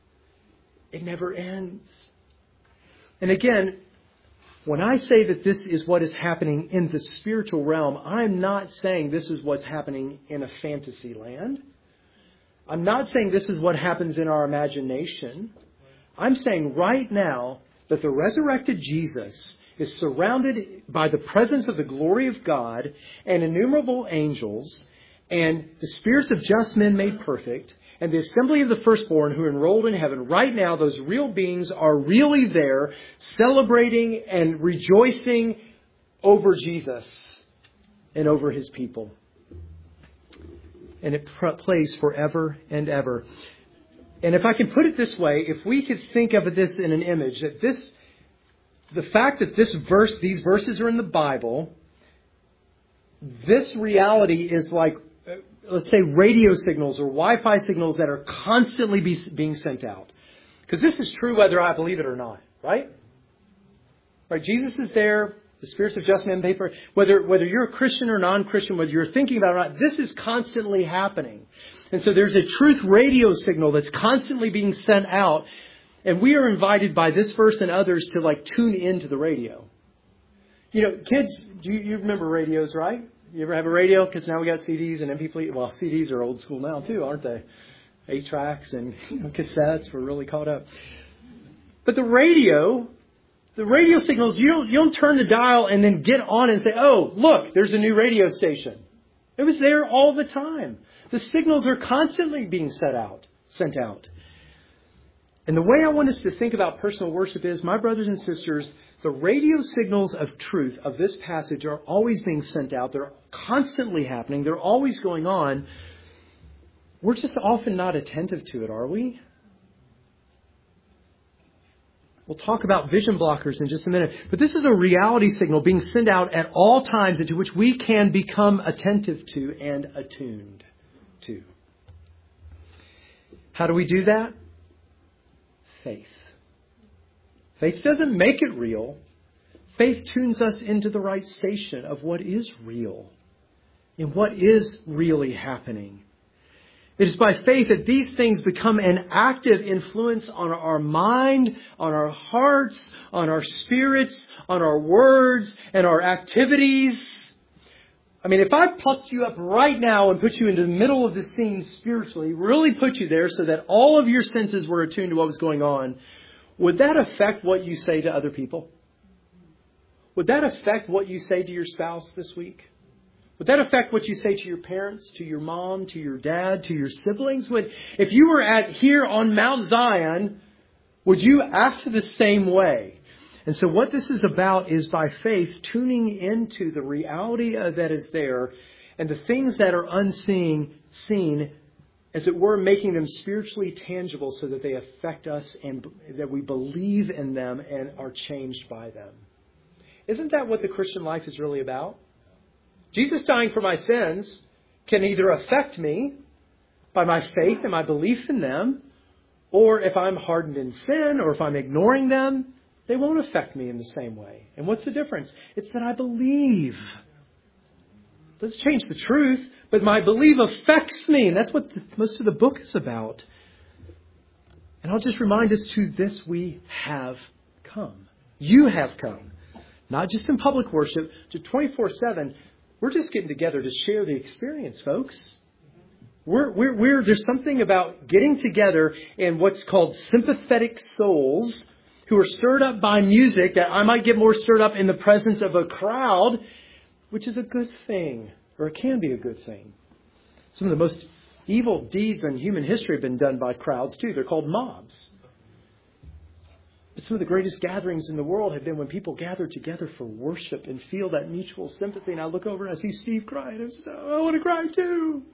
It never ends. And again, when I say that this is what is happening in the spiritual realm, I'm not saying this is what's happening in a fantasy land. I'm not saying this is what happens in our imagination. I'm saying right now that the resurrected Jesus is surrounded by the presence of the glory of God and innumerable angels and the spirits of just men made perfect and the assembly of the firstborn who are enrolled in heaven. Right now, those real beings are really there celebrating and rejoicing over Jesus and over his people. And it pr- plays forever and ever. And if I can put it this way, if we could think of this in an image, that this, the fact that this verse, these verses are in the Bible, this reality is like, uh, let's say, radio signals or Wi-Fi signals that are constantly be, being sent out. Because this is true whether I believe it or not, right? Right? Jesus is there. The spirits of just men pay for it. Whether, whether you're a Christian or non-Christian, whether you're thinking about it or not, this is constantly happening. And so there's a truth radio signal that's constantly being sent out. And we are invited by this verse and others to like tune into the radio. You know, kids, do you, you remember radios, right? You ever have a radio? Because now we got C Ds and M P three. Well, C Ds are old school now too, aren't they? Eight tracks and you know, cassettes. We're really caught up. But the radio... The radio signals, you don't, you don't turn the dial and then get on and say, oh, look, there's a new radio station. It was there all the time. The signals are constantly being set out, sent out. And the way I want us to think about personal worship is, my brothers and sisters, the radio signals of truth of this passage are always being sent out. They're constantly happening. They're always going on. We're just often not attentive to it, are we? We'll talk about vision blockers in just a minute. But this is a reality signal being sent out at all times into which we can become attentive to and attuned to. How do we do that? Faith. Faith doesn't make it real. Faith tunes us into the right station of what is real and what is really happening. It is by faith that these things become an active influence on our mind, on our hearts, on our spirits, on our words, and our activities. I mean, if I plucked you up right now and put you into the middle of the scene spiritually, really put you there so that all of your senses were attuned to what was going on, would that affect what you say to other people? Would that affect what you say to your spouse this week? Would that affect what you say to your parents, to your mom, to your dad, to your siblings? Would, if you were at here on Mount Zion, would you act the same way? And so what this is about is by faith tuning into the reality that is there and the things that are unseen, seen, as it were, making them spiritually tangible so that they affect us and that we believe in them and are changed by them. Isn't that what the Christian life is really about? Jesus dying for my sins can either affect me by my faith and my belief in them, or if I'm hardened in sin, or if I'm ignoring them, they won't affect me in the same way. And what's the difference? It's that I believe. It doesn't change the truth, but my belief affects me. And that's what the, most of the book is about. And I'll just remind us to this: we have come. You have come. Not just in public worship, to twenty-four seven. We're just getting together to share the experience, folks. We're, we're, we're, there's something about getting together in what's called sympathetic souls who are stirred up by music that I might get more stirred up in the presence of a crowd, which is a good thing, or it can be a good thing. Some of the most evil deeds in human history have been done by crowds too. They're called mobs. But some of the greatest gatherings in the world have been when people gather together for worship and feel that mutual sympathy. And I look over and I see Steve crying. I say, oh, I want to cry too.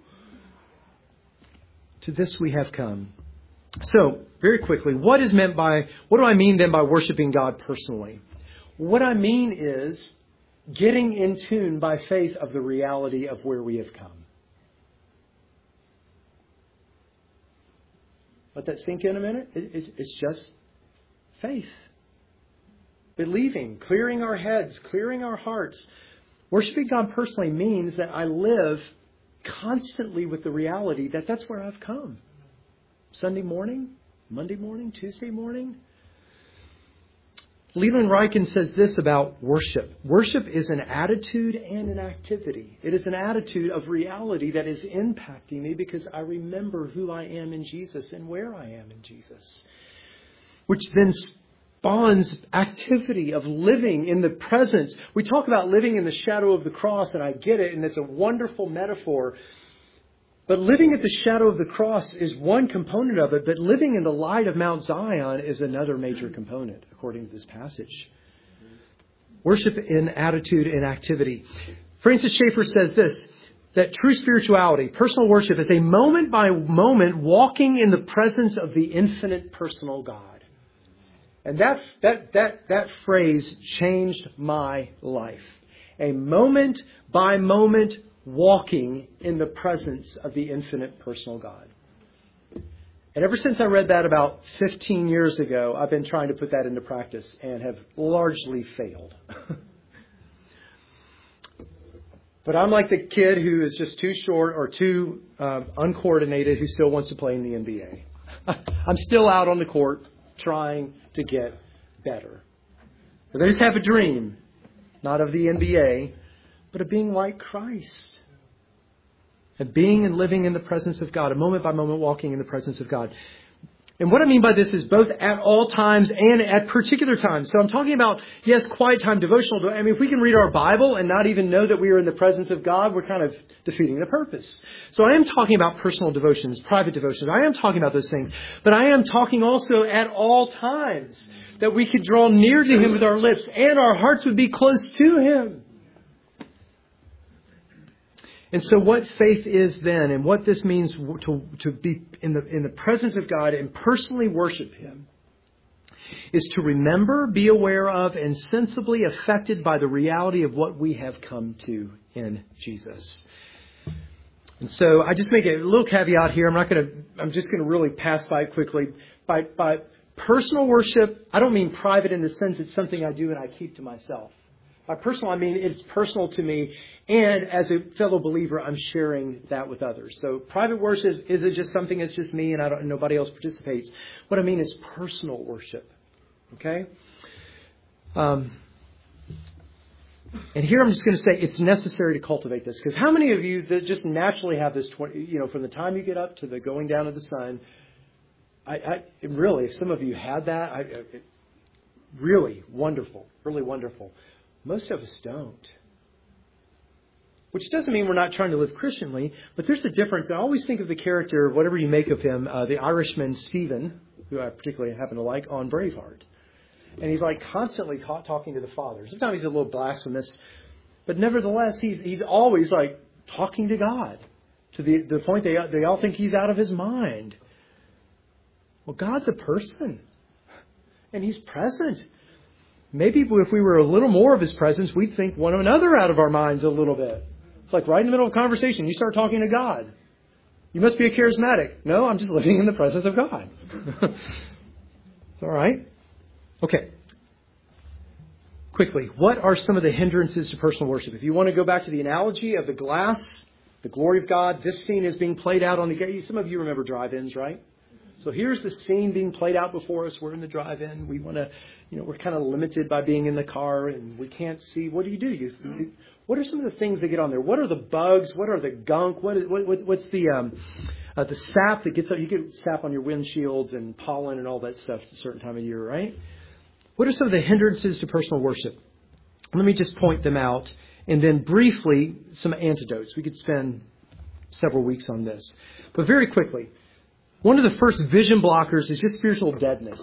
To this we have come. So, very quickly, what is meant by, what do I mean then by worshiping God personally? What I mean is getting in tune by faith of the reality of where we have come. Let that sink in a minute. It's, it's just faith. Believing, clearing our heads, clearing our hearts. Worshiping God personally means that I live constantly with the reality that that's where I've come. Sunday morning, Monday morning, Tuesday morning. Leland Ryken says this about worship. Worship is an attitude and an activity. It is an attitude of reality that is impacting me because I remember who I am in Jesus and where I am in Jesus. Which then spawns activity of living in the presence. We talk about living in the shadow of the cross, and I get it, and it's a wonderful metaphor. But living at the shadow of the cross is one component of it, but living in the light of Mount Zion is another major component, according to this passage. Worship in attitude and activity. Francis Schaeffer says this, that true spirituality, personal worship, is a moment by moment walking in the presence of the infinite personal God. And that, that, that, that phrase changed my life. A moment by moment walking in the presence of the infinite personal God. And ever since I read that about fifteen years ago, I've been trying to put that into practice and have largely failed. But I'm like the kid who is just too short or too uh, uncoordinated who still wants to play in the N B A. I'm still out on the court trying to get better. But I just have a dream, not of the N B A, but of being like Christ. And being and living in the presence of God, a moment by moment walking in the presence of God. And what I mean by this is both at all times and at particular times. So I'm talking about, yes, quiet time, devotional. I mean, if we can read our Bible and not even know that we are in the presence of God, we're kind of defeating the purpose. So I am talking about personal devotions, private devotions. I am talking about those things. But I am talking also at all times that we could draw near to Him with our lips and our hearts would be close to Him. And so what faith is then, and what this means to, to be in the, in the presence of God and personally worship Him, is to remember, be aware of, and sensibly affected by the reality of what we have come to in Jesus. And so I just make a little caveat here. I'm not going to, I'm just going to really pass by it quickly. By, by personal worship, I don't mean private in the sense it's something I do and I keep to myself. By personal, I mean it's personal to me. And as a fellow believer, I'm sharing that with others. So private worship isn't just something that's just me and I don't, nobody else participates. What I mean is personal worship. Okay? Um, and here I'm just going to say it's necessary to cultivate this. Because how many of you that just naturally have this, twenty, you know, from the time you get up to the going down of the sun, I, I really, if some of you had that, I, it, really wonderful, really wonderful. Most of us don't. Which doesn't mean we're not trying to live Christianly, but there's a difference. I always think of the character, whatever you make of him, uh, the Irishman Stephen, who I particularly happen to like, on Braveheart. And he's like constantly caught talking to the Father. Sometimes he's a little blasphemous, but nevertheless, he's he's always like talking to God to the, the point they they all think he's out of his mind. Well, God's a person, and He's present. Maybe if we were a little more of His presence, we'd think one another out of our minds a little bit. It's like right in the middle of a conversation, you start talking to God. You must be a charismatic. No, I'm just living in the presence of God. It's all right. Okay. Quickly, what are some of the hindrances to personal worship? If you want to go back to the analogy of the glass, the glory of God, this scene is being played out on the... Some of you remember drive-ins, right? So here's the scene being played out before us. We're in the drive-in. We want to, you know, we're kind of limited by being in the car and we can't see. What do you do? You, What are some of the things that get on there? What are the bugs? What are the gunk? What is, what, what, what's the um, uh, the sap that gets up? You get sap on your windshields and pollen and all that stuff at a certain time of year, right? What are some of the hindrances to personal worship? Let me just point them out. And then briefly, some antidotes. We could spend several weeks on this. But very quickly, one of the first vision blockers is just spiritual deadness.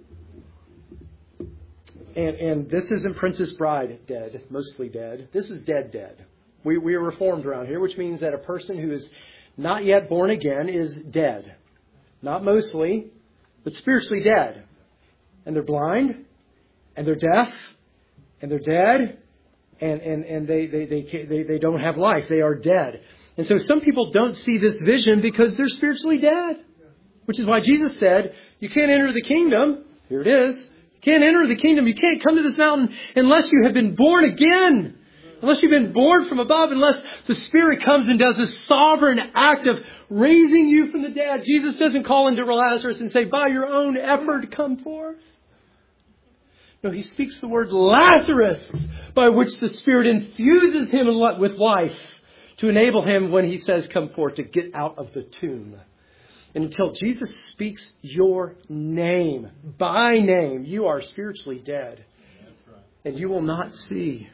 And, and this isn't Princess Bride dead, mostly dead. This is dead dead. We, we are reformed around here, which means that a person who is not yet born again is dead. Not mostly, but spiritually dead. And they're blind, and they're deaf, and they're dead, and, and, and they, they, they, they, they don't have life. They are dead. And so some people don't see this vision because they're spiritually dead. Which is why Jesus said, you can't enter the kingdom. Here it is. Can't enter the kingdom. You can't come to this mountain unless you have been born again. Unless you've been born from above. Unless the Spirit comes and does a sovereign act of raising you from the dead. Jesus doesn't call into Lazarus and say, by your own effort, come forth. No, He speaks the word Lazarus, by which the Spirit infuses him with life to enable him, when He says come forth, to get out of the tomb. And until Jesus speaks your name, by name, you are spiritually dead. And you will not see.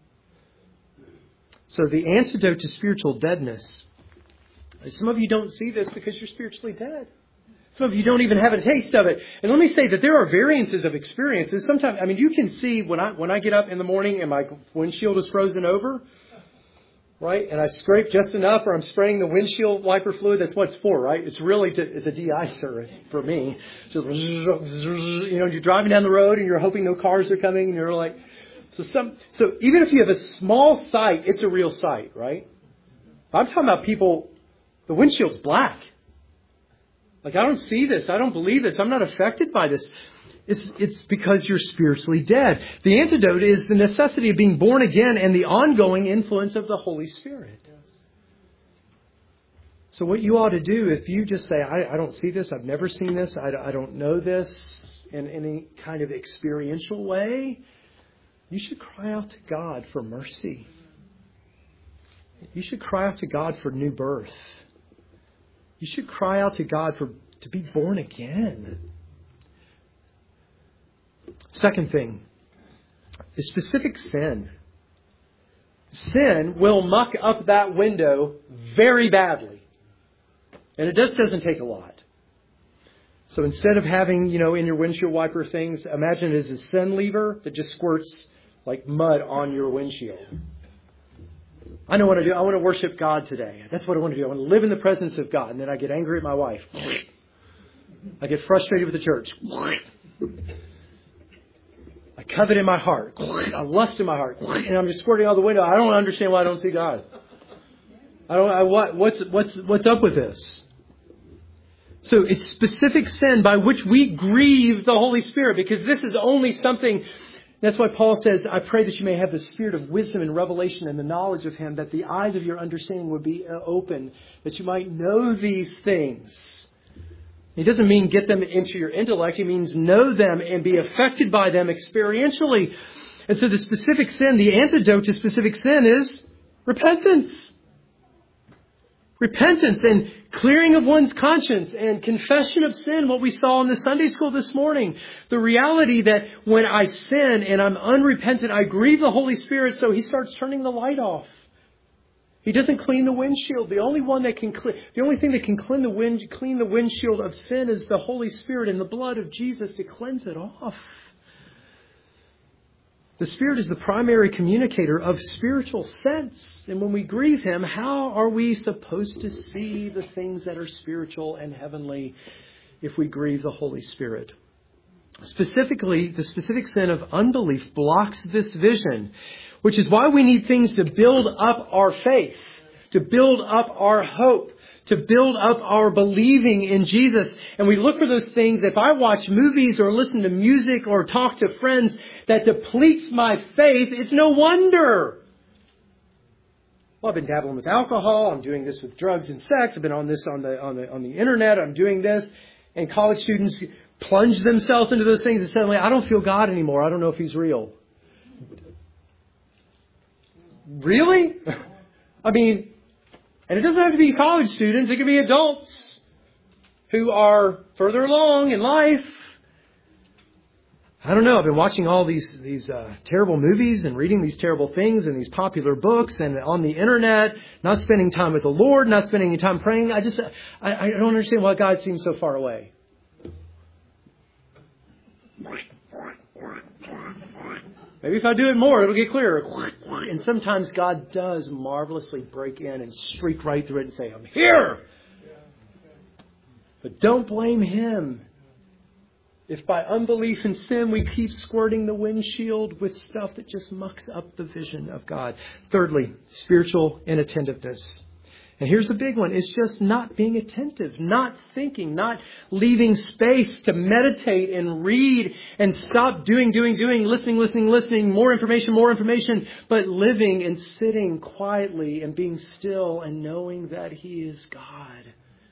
So the antidote to spiritual deadness, some of you don't see this because you're spiritually dead. Some of you don't even have a taste of it. And let me say that there are variances of experiences. Sometimes, I mean, you can see when I when I get up in the morning and my windshield is frozen over. Right? And I scrape just enough, or I'm spraying the windshield wiper fluid. That's what it's for, right? It's really to, it's a de-icer. It's for me. Just, you know, you're driving down the road and you're hoping no cars are coming, and you're like, so some, so even if you have a small sight, it's a real sight, right? I'm talking about people, the windshield's black. Like, I don't see this. I don't believe this. I'm not affected by this. It's, it's because you're spiritually dead. The antidote is the necessity of being born again and the ongoing influence of the Holy Spirit. So what you ought to do, if you just say, I, I don't see this, I've never seen this, I, I don't know this in any kind of experiential way, you should cry out to God for mercy. You should cry out to God for new birth. You should cry out to God for to be born again. Second thing is specific sin. Sin will muck up that window very badly. And it just doesn't take a lot. So instead of having, you know, in your windshield wiper things, imagine it as a sin lever that just squirts like mud on your windshield. I know what I do. I want to worship God today. That's what I want to do. I want to live in the presence of God. And then I get angry at my wife. I get frustrated with the church. I covet in my heart. I lust in my heart. And I'm just squirting out the window. I don't understand why I don't see God. I don't I what what's what's what's up with this? So it's specific sin by which we grieve the Holy Spirit, because this is only something. That's why Paul says, I pray that you may have the spirit of wisdom and revelation and the knowledge of Him, that the eyes of your understanding would be open, that you might know these things. He doesn't mean get them into your intellect. He means know them and be affected by them experientially. And so the specific sin, the antidote to specific sin is repentance. Repentance and clearing of one's conscience and confession of sin, what we saw in the Sunday school this morning. The reality that when I sin and I'm unrepentant, I grieve the Holy Spirit, so He starts turning the light off. He doesn't clean the windshield. The only one that can clean, the only thing that can clean the wind, clean the windshield of sin is the Holy Spirit and the blood of Jesus to cleanse it off. The Spirit is the primary communicator of spiritual sense. And when we grieve Him, how are we supposed to see the things that are spiritual and heavenly if we grieve the Holy Spirit? Specifically, the specific sin of unbelief blocks this vision, which is why we need things to build up our faith, to build up our hope, to build up our believing in Jesus. And we look for those things. If I watch movies or listen to music or talk to friends that depletes my faith, it's no wonder. Well, I've been dabbling with alcohol. I'm doing this with drugs and sex. I've been on this on the on the on the internet. I'm doing this. And college students plunge themselves into those things and suddenly, I don't feel God anymore. I don't know if He's real. Really? I mean, and it doesn't have to be college students. It can be adults who are further along in life. I don't know. I've been watching all these these uh, terrible movies and reading these terrible things and these popular books and on the internet, not spending time with the Lord, not spending any time praying. I just, I, I don't understand why God seems so far away. Maybe if I do it more, it'll get clearer. And sometimes God does marvelously break in and streak right through it and say, I'm here. But don't blame Him. If by unbelief and sin we keep squirting the windshield with stuff that just mucks up the vision of God. Thirdly, spiritual inattentiveness. And here's the big one. It's just not being attentive, not thinking, not leaving space to meditate and read and stop doing, doing, doing, listening, listening, listening, more information, more information, but living and sitting quietly and being still and knowing that He is God.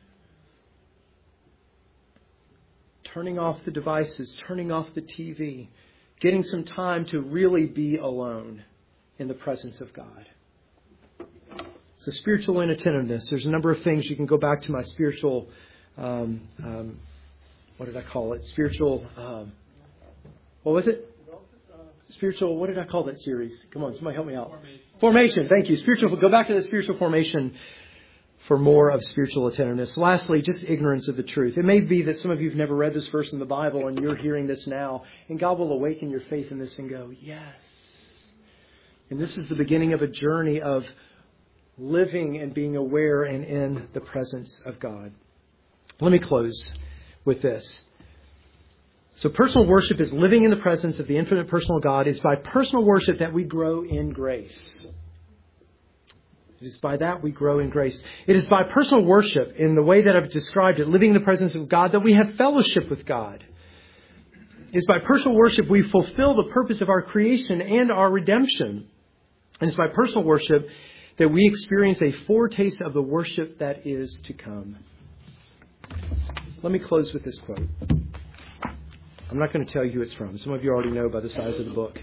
Turning off the devices, turning off the T V, getting some time to really be alone in the presence of God. So spiritual inattentiveness. There's a number of things. You can go back to my spiritual, um, um, what did I call it? Spiritual, um, what was it? Spiritual, what did I call that series? Come on, somebody help me out. Formation. Formation, thank you. Spiritual, go back to the spiritual formation for more of spiritual attentiveness. Lastly, just ignorance of the truth. It may be that some of you have never read this verse in the Bible and you're hearing this now, and God will awaken your faith in this and go, yes. And this is the beginning of a journey of living and being aware and in the presence of God. Let me close with this. So personal worship is living in the presence of the infinite personal God. It's by personal worship that we grow in grace. It is by that we grow in grace. It is by personal worship, in the way that I've described it, living in the presence of God, that we have fellowship with God. It is by personal worship we fulfill the purpose of our creation and our redemption. And it's by personal worship that we experience a foretaste of the worship that is to come. Let me close with this quote. I'm not going to tell you who it's from. Some of you already know by the size of the book.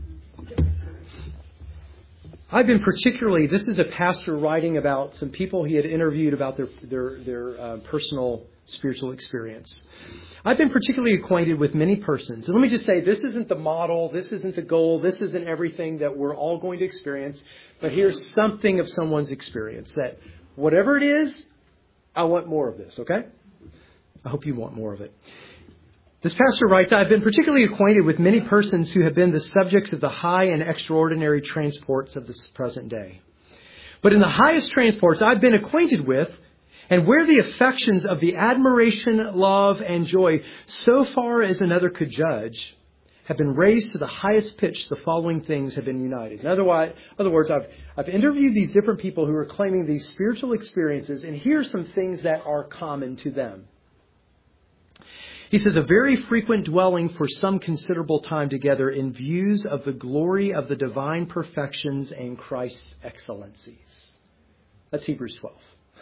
I've been particularly, this is a pastor writing about some people he had interviewed about their their, their uh, personal spiritual experience. I've been particularly acquainted with many persons. And let me just say, this isn't the model, this isn't the goal, this isn't everything that we're all going to experience. But here's something of someone's experience that whatever it is, I want more of this, okay? I hope you want more of it. This pastor writes, I've been particularly acquainted with many persons who have been the subjects of the high and extraordinary transports of this present day. But in the highest transports I've been acquainted with, and where the affections of the admiration, love, and joy, so far as another could judge, have been raised to the highest pitch, the following things have been united. In other words, I've, I've interviewed these different people who are claiming these spiritual experiences, and here are some things that are common to them. He says, a very frequent dwelling for some considerable time together in views of the glory of the divine perfections and Christ's excellencies. That's Hebrews twelve.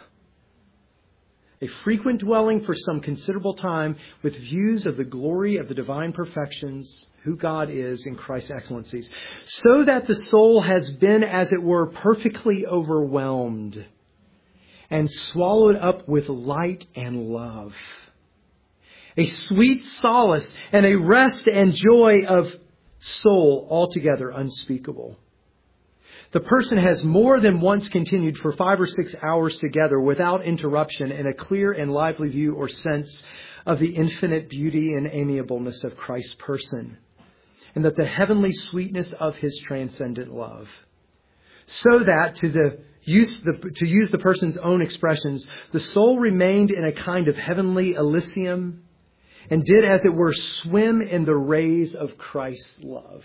A frequent dwelling for some considerable time with views of the glory of the divine perfections, who God is in Christ's excellencies, so that the soul has been, as it were, perfectly overwhelmed and swallowed up with light and love. A sweet solace and a rest and joy of soul altogether unspeakable. The person has more than once continued for five or six hours together without interruption in a clear and lively view or sense of the infinite beauty and amiableness of Christ's person, and that the heavenly sweetness of His transcendent love. So that, to the use the, to use the person's own expressions, the soul remained in a kind of heavenly Elysium and did, as it were, swim in the rays of Christ's love.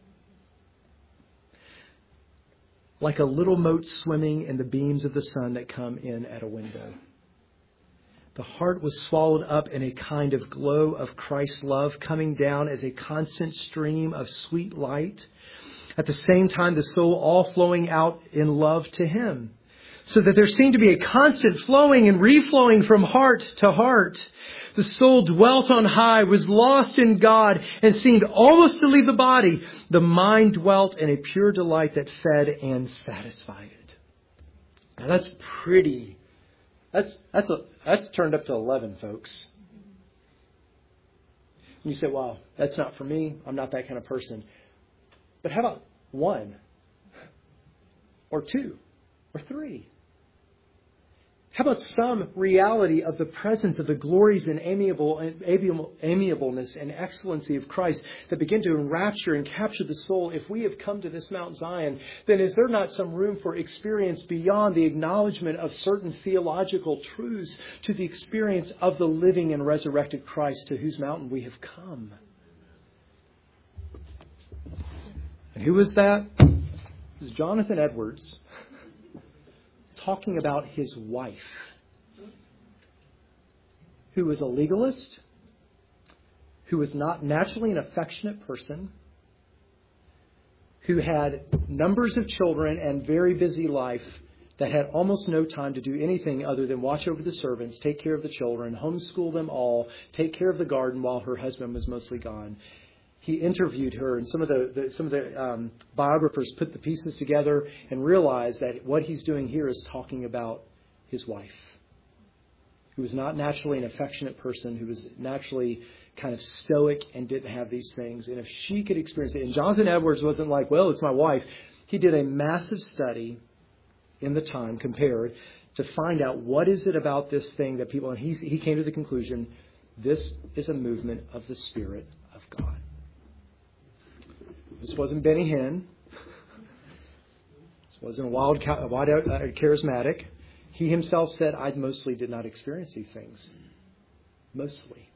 Like a little mote swimming in the beams of the sun that come in at a window. The heart was swallowed up in a kind of glow of Christ's love, coming down as a constant stream of sweet light. At the same time, the soul all flowing out in love to Him. So that there seemed to be a constant flowing and reflowing from heart to heart. The soul dwelt on high, was lost in God, and seemed almost to leave the body. The mind dwelt in a pure delight that fed and satisfied it. Now that's pretty. That's that's a, that's turned up to eleven, folks. And you say, "Wow, that's not for me. I'm not that kind of person." But how about one, or two, or three? How about some reality of the presence of the glories and amiable, amiable, amiableness and excellency of Christ that begin to enrapture and capture the soul? If we have come to this Mount Zion, then is there not some room for experience beyond the acknowledgement of certain theological truths to the experience of the living and resurrected Christ to whose mountain we have come? And who was that? It was Jonathan Edwards, talking about his wife, who was a legalist, who was not naturally an affectionate person, who had numbers of children and very busy life, that had almost no time to do anything other than watch over the servants, take care of the children, homeschool them all, take care of the garden while her husband was mostly gone. He interviewed her, and some of the, the some of the um, biographers put the pieces together and realized that what he's doing here is talking about his wife, who was not naturally an affectionate person, who was naturally kind of stoic and didn't have these things. And if she could experience it, and Jonathan Edwards wasn't like, well, it's my wife. He did a massive study in the time, compared, to find out what is it about this thing that people, and he, he came to the conclusion, this is a movement of the Spirit of God. This wasn't Benny Hinn. This wasn't a wild, wild uh, charismatic. He himself said, I mostly did not experience these things. Mostly.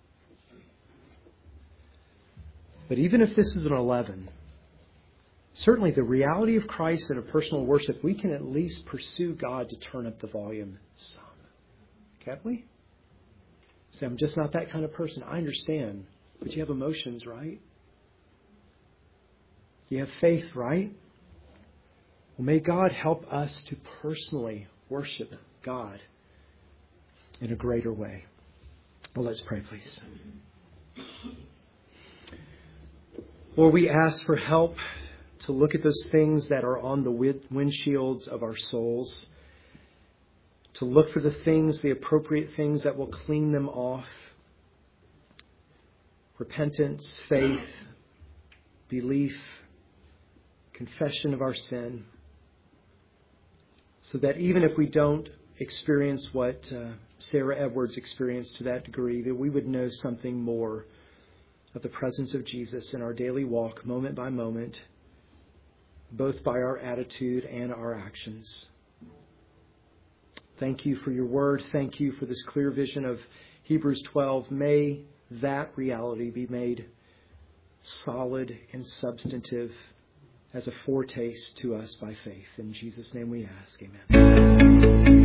But even if this is an eleven, certainly the reality of Christ and of personal worship, we can at least pursue God to turn up the volume some. Can't we? Say, I'm just not that kind of person. I understand. But you have emotions, right? You have faith, right? Well, may God help us to personally worship God in a greater way. Well, let's pray, please. Lord, we ask for help to look at those things that are on the windshields of our souls, to look for the things, the appropriate things that will clean them off. Repentance, faith, belief, confession of our sin, so that even if we don't experience what uh, Sarah Edwards experienced to that degree, that we would know something more of the presence of Jesus in our daily walk, moment by moment, both by our attitude and our actions. Thank you for your word. Thank you for this clear vision of Hebrews twelve. May that reality be made solid and substantive as a foretaste to us by faith. In Jesus' name we ask, amen.